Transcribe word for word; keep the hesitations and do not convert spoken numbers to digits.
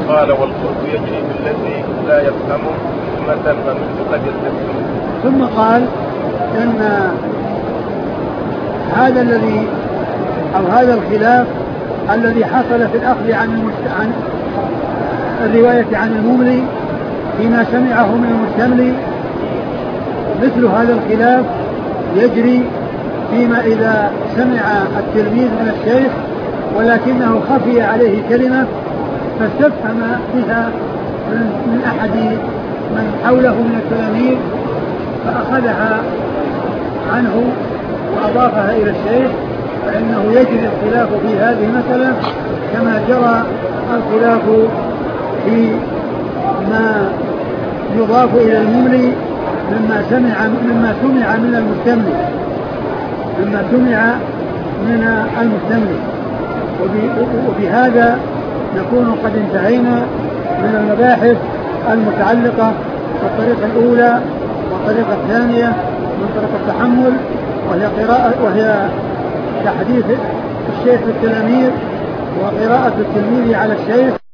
قال والخلق يجري بالذي لا يفهم مثلا فمثل قد يستفهم. ثم قال إن هذا الذي أو هذا الخلاف الذي حصل في الأخذ عن, المست... عن الرواية عن المملي فيما سمعه من المستملي مثل هذا الخلاف يجري فيما إذا سمع التلميذ من الشيخ ولكنه خفي عليه كلمة فاستفهم بها من أحد من حوله من التلاميذ فأخذها عنه وأضافها إلى الشيخ، فإنه يجري الخلاف في هذه المسألة كما جرى الخلاف في ما يضاف إلى المملي مما سمع مما سمع من المستملي مما سمع من المستملي. وبهذا نكون قد انتهينا من المباحث المتعلقة بالطريقة الأولى والطريقة الثانية من طريقة التحمل، وهي قراءة وهي تحديث الشيخ للتلاميذ وقراءة التلميذ على الشيخ.